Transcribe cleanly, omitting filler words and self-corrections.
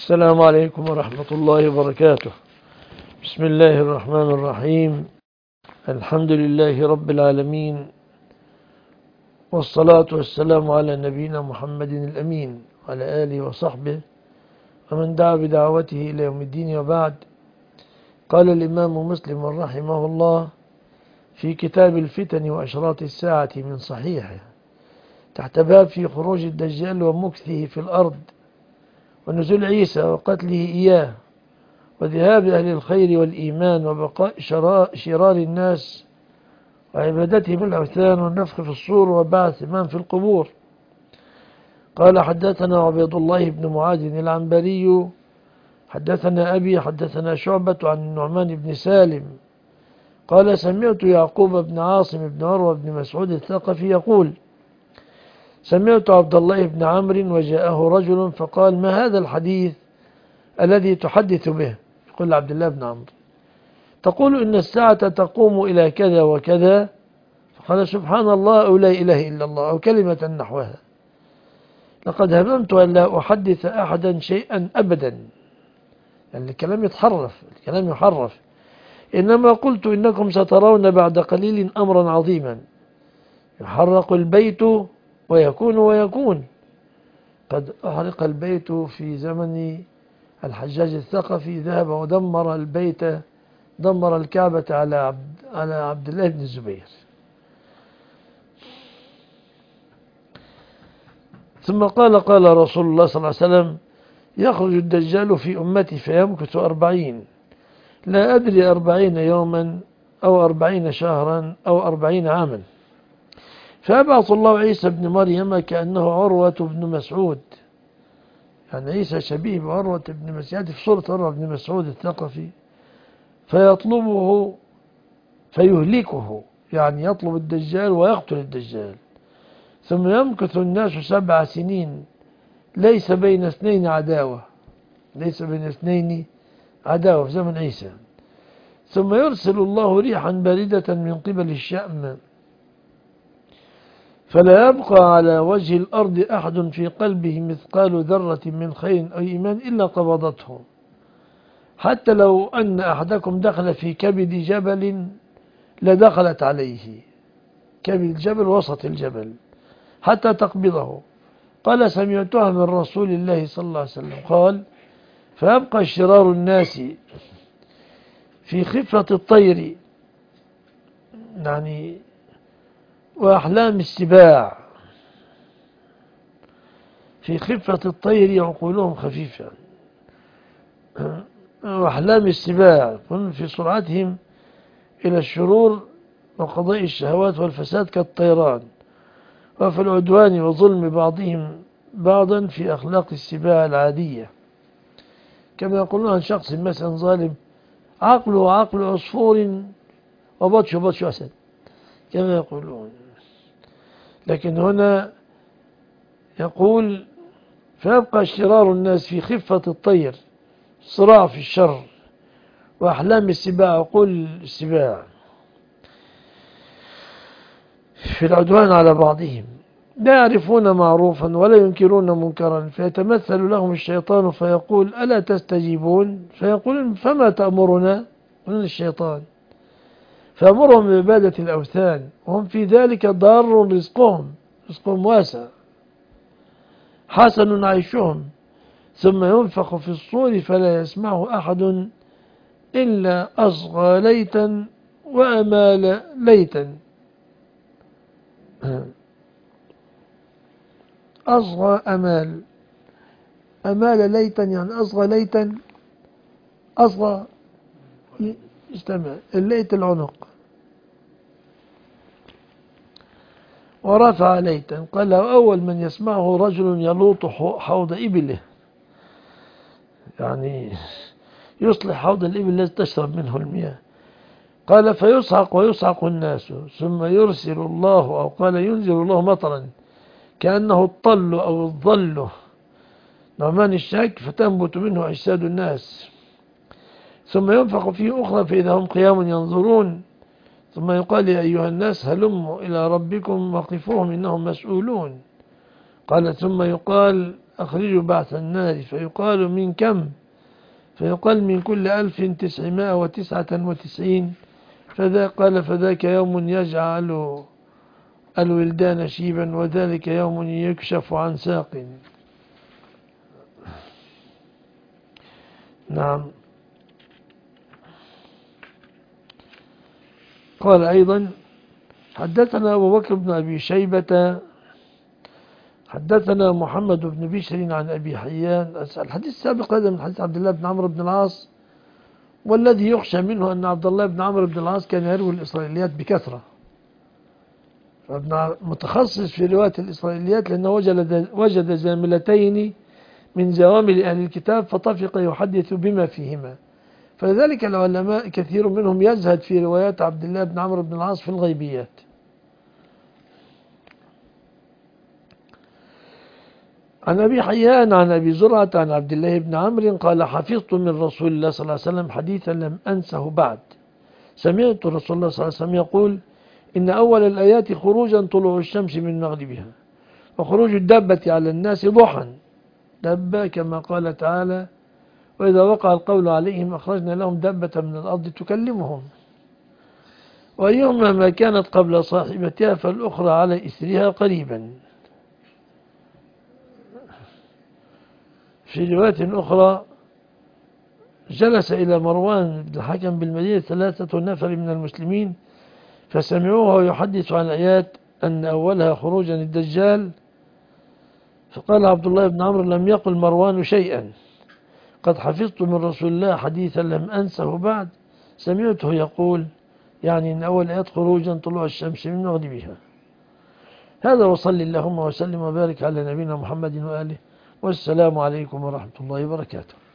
السلام عليكم ورحمة الله وبركاته. بسم الله الرحمن الرحيم. الحمد لله رب العالمين، والصلاة والسلام على نبينا محمد الأمين وعلى آله وصحبه ومن دعا بدعوته إلى يوم الدين، وبعد. قال الإمام مسلم رحمه الله في كتاب الفتن وأشراط الساعة من صحيحه تحت باب في خروج الدجال ومكثه في الأرض ونزول عيسى وقتله إياه وذهاب أهل الخير والإيمان وبقاء شرار الناس وعبادتهم الأوثان والنفخ في الصور وبعث من في القبور. قال: حدثنا عبيد الله بن معاذ العنبري حدثنا أبي حدثنا شعبة عن النعمان بن سالم قال: سمعت يعقوب بن عاصم بن عروة بن مسعود الثقفي يقول: سمعت عبد الله بن عمرو وجاءه رجل فقال: ما هذا الحديث الذي تحدث به؟ يقول عبد الله بن عمرو: تقول إن الساعة تقوم إلى كذا وكذا. فقال: سبحان الله، أو لا إله إلا الله، أو كلمة نحوها. لقد هممت أن لا أحدث أحدا شيئا أبدا. يعني الكلام يتحرف، الكلام يحرف. إنما قلت إنكم سترون بعد قليل أمرا عظيما يحرق البيت ويكون. قد أحرق البيت في زمن الحجاج الثقفي، ذهب ودمر البيت، دمر الكعبة على عبد الله بن الزبير. ثم قال رسول الله صلى الله عليه وسلم: يخرج الدجال في أمتي فيمكث 40، لا أدري 40 يوما أو 40 شهرا أو 40 عاما، فيبعث الله عيسى بن مريم كأنه عروة بن مسعود. يعني عيسى شبيه بعروة بن مسعود، في صورة عروة بن مسعود الثقفي، فيطلبه فيهلكه، يعني يطلب الدجال ويقتل الدجال. ثم يمكث الناس 7 سنين، ليس بين اثنين عداوة، في زمن عيسى. ثم يرسل الله ريحا باردة من قبل الشأم، فلا يبقى على وجه الأرض أحد في قلبه مثقال ذرة من خير أو إيمان إلا قبضته، حتى لو أن أحدكم دخل في كبد جبل لدخلت عليه، كبد الجبل وسط الجبل، حتى تقبضه. قال: سمعتها من رسول الله صلى الله عليه وسلم قال: فيبقى شرار الناس في خفة الطير، يعني وأحلام السباع، في خفة الطير عقولهم خفيفة، وأحلام السباع في سرعتهم إلى الشرور وقضاء الشهوات والفساد كالطيران، وفي العدوان وظلم بعضهم بعضا في أخلاق السباع العادية، كما يقولون عن شخص مثلا ظالم: عقله عقل عصفور وبطش بطش أسد، كما يقولون. لكن هنا يقول: فيبقى شرار الناس في خفة الطير، صراع في الشر، وأحلام السباع، عقول السباع، في العدوان على بعضهم، لا يعرفون معروفا ولا ينكرون منكرا، فيتمثل لهم الشيطان فيقول: ألا تستجيبون؟ فيقول: فما تأمرنا؟ من الشيطان، فيأمرهم بعبادة الأوثان، وهم في ذلك ضار رزقهم واسع، حسن عيشهم. ثم ينفخ في الصور فلا يسمعه أحد إلا أصغى ليتا وأمال ليتا. أصغى أمال ليتا، يعني أصغى ليتا، أصغى استمع، الليت العنق، ورفع ليتا. قال: أول من يسمعه رجل يلوط حوض إبله، يعني يصلح حوض الإبل التي تشرب منه المياه. قال: فيصعق ويصعق الناس، ثم يرسل الله، أو قال ينزل الله مطرا كأنه الطل أو الظل، نعمان الشاك، فتنبت منه أجساد الناس. ثم ينفخ فيه أخرى فإذا هم قيام ينظرون، ثم يقال: يا أيها الناس هلموا إلى ربكم وقفوهم إنهم مسؤولون. قال: ثم يقال: أخرجوا بعث النار فيقال من كم؟ فيقال من كل 1999. قال فذاك يوم يجعل الولدان شيبا، وذلك يوم يكشف عن ساق. نعم. قال أيضا حدثنا أبو بكر بن أبي شيبة حدثنا محمد بن بشر عن أبي حيان. الحديث السابق هذا من حديث عبد الله بن عمرو بن العاص، والذي يخشى منه أن عبد الله بن عمرو بن العاص كان يروي الإسرائيليات بكثرة، فابن متخصص في رواية الإسرائيليات، لأنه وجد زاملتين من زوامل أهل الكتاب فطفق يحدث بما فيهما، فلذلك العلماء كثير منهم يزهد في روايات عبد الله بن عمرو بن العاص في الغيبيات. عن أبي حيان عن أبي زرعة عن عبد الله بن عمرو قال حفظت من رسول الله صلى الله عليه وسلم حديثا لم أنسه بعد. سمعت رسول الله صلى الله عليه وسلم يقول إن أول الآيات خروجا طلوع الشمس من مغربها، وخروج الدابة على الناس ضحى، دابة كما قال تعالى وإذا وقع القول عليهم أخرجنا لهم دابة من الأرض تكلمهم، وأيهما ما كانت قبل صاحبتها فالأخرى على إثرها قريبا. في رواية أخرى جلس إلى مروان بن الحكم بالمدينة 3 نفر من المسلمين فسمعوه يحدث عن آيات أن أولها خروجا الدجال، فقال عبد الله بن عمرو لم يقل مروان شيئا، قد حفظت من رسول الله حديثا لم أنسه بعد، سمعته يقول يعني أن أول آيات خروجا طلوع الشمس من مغربها. هذا وصل اللهم وسلم وبارك على نبينا محمد وآله، والسلام عليكم ورحمة الله وبركاته.